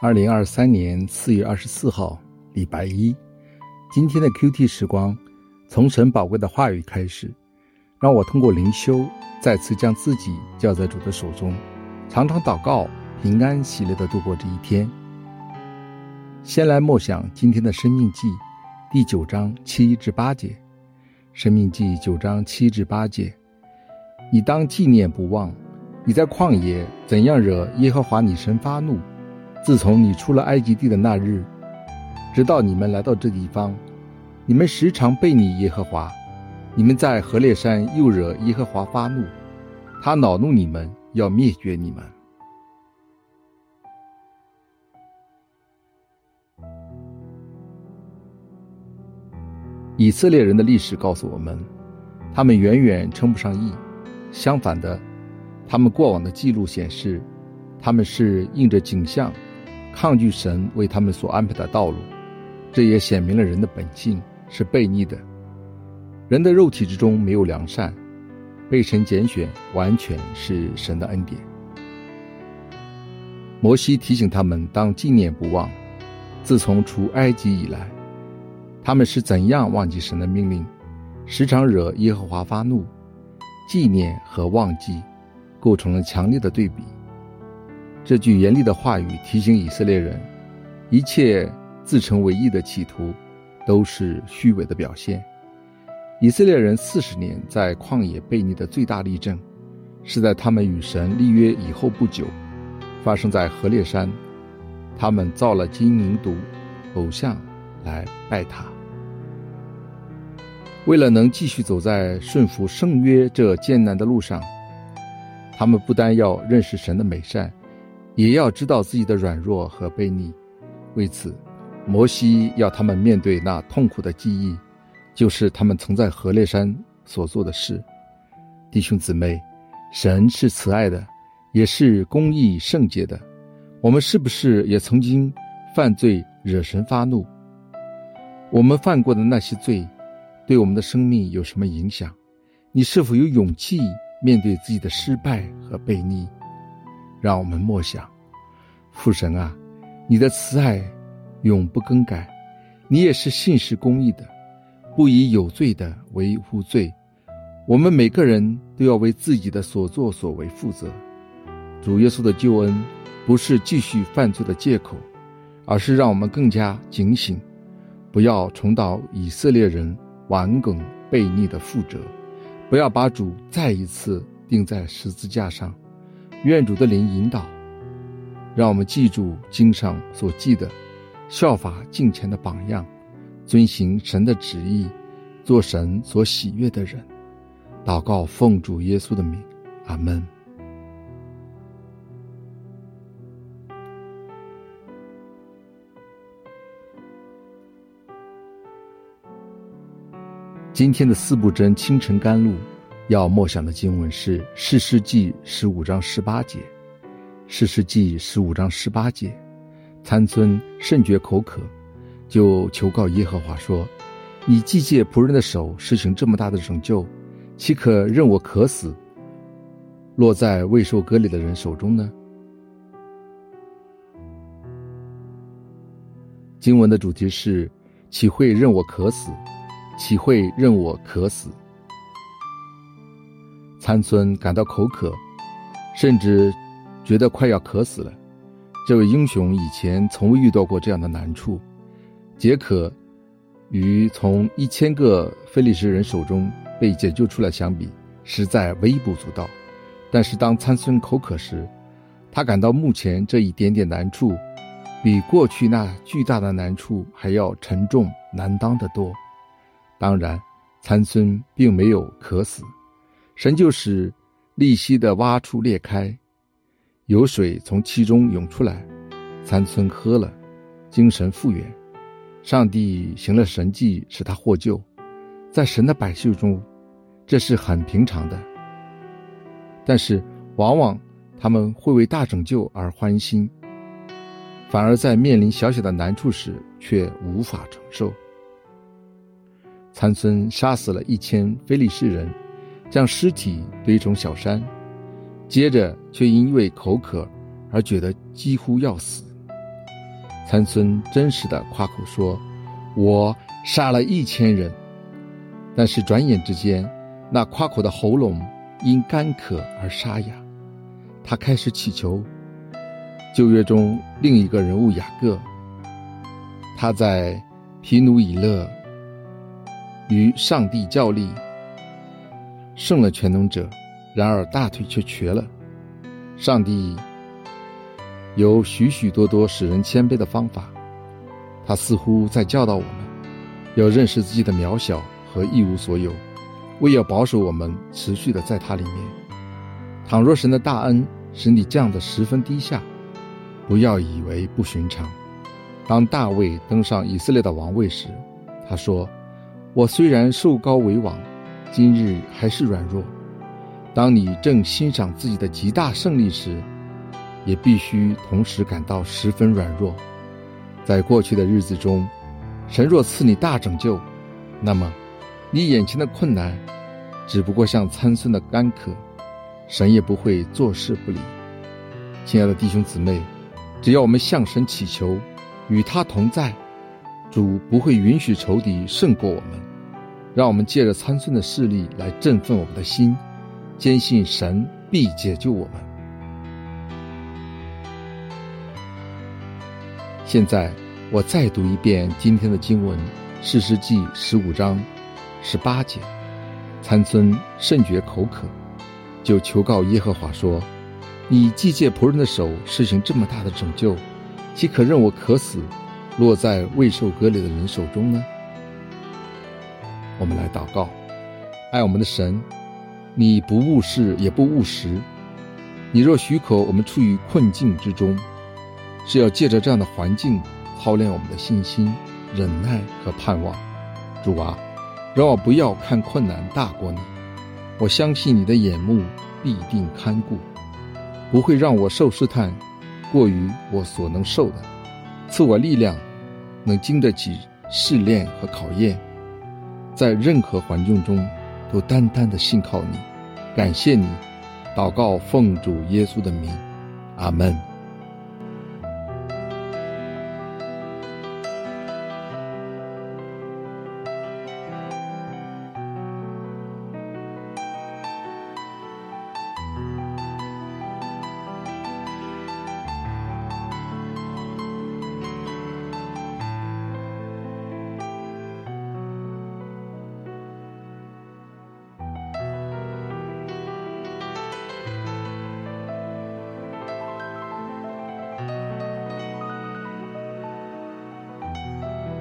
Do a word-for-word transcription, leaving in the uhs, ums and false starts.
二零二三年四月二十四号，礼拜一。今天的 Q T 时光，从神宝贵的话语开始，让我通过灵修，再次将自己交在主的手中，常常祷告，平安喜乐地度过这一天。先来默想今天的申命记第九章七至八节。申命记九章七至八节，你当纪念不忘，你在旷野怎样惹耶和华你神发怒，自从你出了埃及地的那日，直到你们来到这地方，你们时常悖逆耶和华，你们在何烈山又惹耶和华发怒，他恼怒你们，要灭绝你们。以色列人的历史告诉我们，他们远远称不上义，相反的，他们过往的记录显示，他们是应着景象抗拒神为他们所安排的道路，这也显明了人的本性是悖逆的。人的肉体之中没有良善，被神拣选完全是神的恩典。摩西提醒他们当纪念不忘，自从出埃及以来，他们是怎样忘记神的命令，时常惹耶和华发怒。纪念和忘记构成了强烈的对比。这句严厉的话语提醒以色列人，一切自成为义的企图都是虚伪的表现。以色列人四十年在旷野悖逆的最大例证，是在他们与神立约以后不久，发生在何烈山，他们造了金银犊偶像来拜他。为了能继续走在顺服圣约这艰难的路上，他们不单要认识神的美善，也要知道自己的软弱和悖逆。为此，摩西要他们面对那痛苦的记忆，就是他们曾在何烈山所做的事。弟兄姊妹，神是慈爱的，也是公义圣洁的。我们是不是也曾经犯罪惹神发怒？我们犯过的那些罪对我们的生命有什么影响？你是否有勇气面对自己的失败和悖逆？让我们默想，父神啊，你的慈爱永不更改，你也是信实公义的，不以有罪的为无罪。我们每个人都要为自己的所作所为负责。主耶稣的救恩不是继续犯罪的借口，而是让我们更加警醒，不要重蹈以色列人顽梗悖逆的覆辙，不要把主再一次钉在十字架上。愿主的灵引导，让我们记住经上所记的，效法敬虔的榜样，遵行神的旨意，做神所喜悦的人。祷告奉主耶稣的名，阿们。今天的四部真清晨甘露要默想的经文是士师记十五章十八节。士师记十五章十八节，参孙甚觉口渴，就求告耶和华说，你既借仆人的手施行这么大的拯救，岂可任我渴死，落在未受割礼的人手中呢？经文的主题是，岂会任我渴死，岂会任我渴死。参孙感到口渴，甚至觉得快要渴死了。这位英雄以前从未遇到过这样的难处，解渴与从一千个非利士人手中被解救出来相比，实在微不足道。但是当参孙口渴时，他感到目前这一点点难处比过去那巨大的难处还要沉重难当得多。当然，参孙并没有渴死，神就使利息的洼处裂开，有水从其中涌出来，参孙喝了，精神复原。上帝行了神迹，使他获救。在神的百姓中，这是很平常的。但是往往他们会为大拯救而欢心，反而在面临小小的难处时却无法承受。参孙杀死了一千非利士人，将尸体堆成小山，接着却因为口渴而觉得几乎要死。 参孙真实的夸口说，我杀了一千人。但是转眼之间，那夸口的喉咙因干渴而沙哑，他开始祈求。旧约中另一个人物雅各，他在皮努以勒与上帝较力，胜了全能者，然而大腿却瘸了。上帝有许许多多使人谦卑的方法，他似乎在教导我们要认识自己的渺小和一无所有，为要保守我们持续的在他里面。倘若神的大恩使你降得十分低下，不要以为不寻常。当大卫登上以色列的王位时，他说，我虽然受膏为王，今日还是软弱。当你正欣赏自己的极大胜利时，也必须同时感到十分软弱。在过去的日子中，神若赐你大拯救，那么你眼前的困难只不过像参孙的干渴，神也不会坐视不理。亲爱的弟兄姊妹，只要我们向神祈求，与他同在，主不会允许仇敌胜过我们。让我们借着参孙的势力来振奋我们的心，坚信神必解救我们。现在我再读一遍今天的经文，士师记十五章十八节。参孙甚觉口渴，就求告耶和华说，你既借仆人的手施行这么大的拯救，岂可任我渴死，落在未受割礼的人手中呢？我们来祷告。爱我们的神，你不误事也不误时，你若许可我们处于困境之中，是要借着这样的环境操练我们的信心、忍耐和盼望。主啊，让我不要看困难大过你，我相信你的眼目必定看顾，不会让我受试探过于我所能受的，赐我力量，能经得起试炼和考验，在任何环境中都单单的信靠你。感谢你，祷告奉主耶稣的名，阿们。